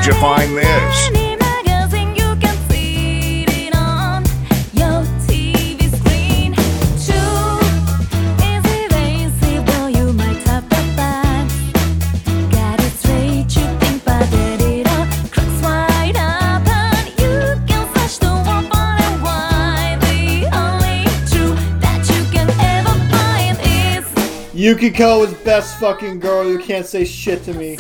you find this? Yukiko is best fucking girl. You can't say shit to me.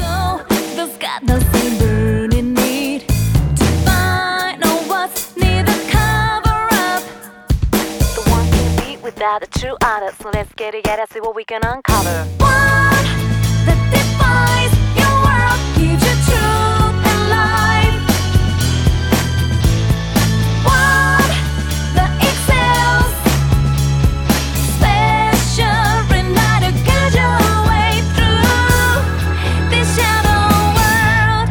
Without a true artist, so let's get together, see what we can uncover. What that defines your world, gives you truth and life. What that excels, special enough to guide your way through this shadow world.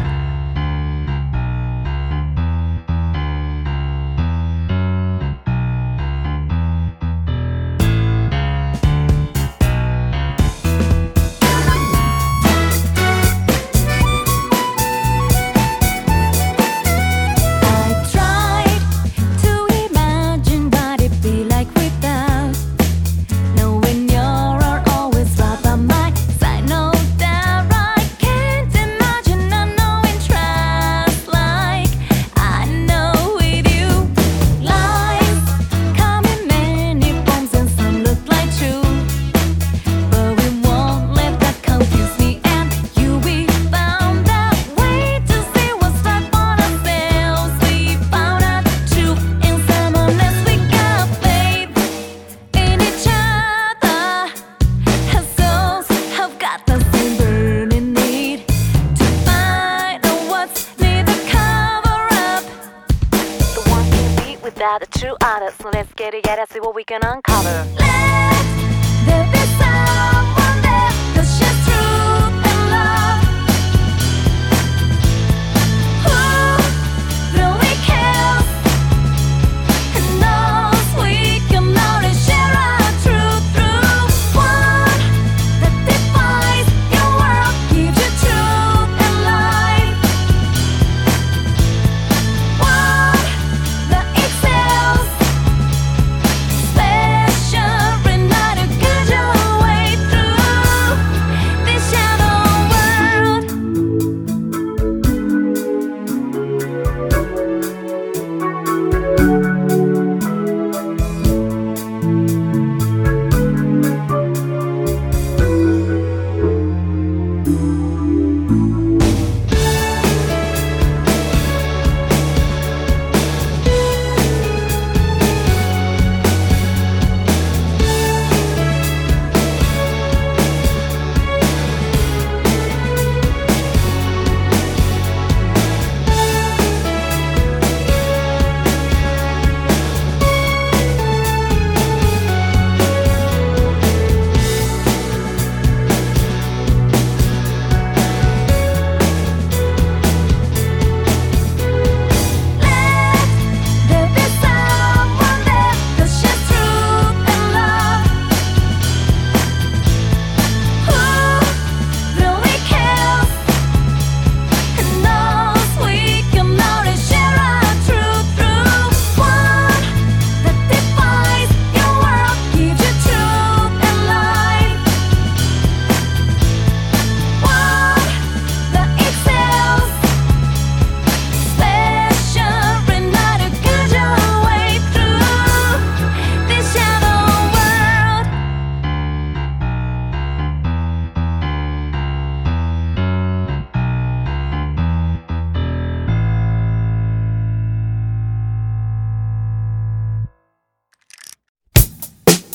Without a true artist, so let's get together, see what we can uncover. Let's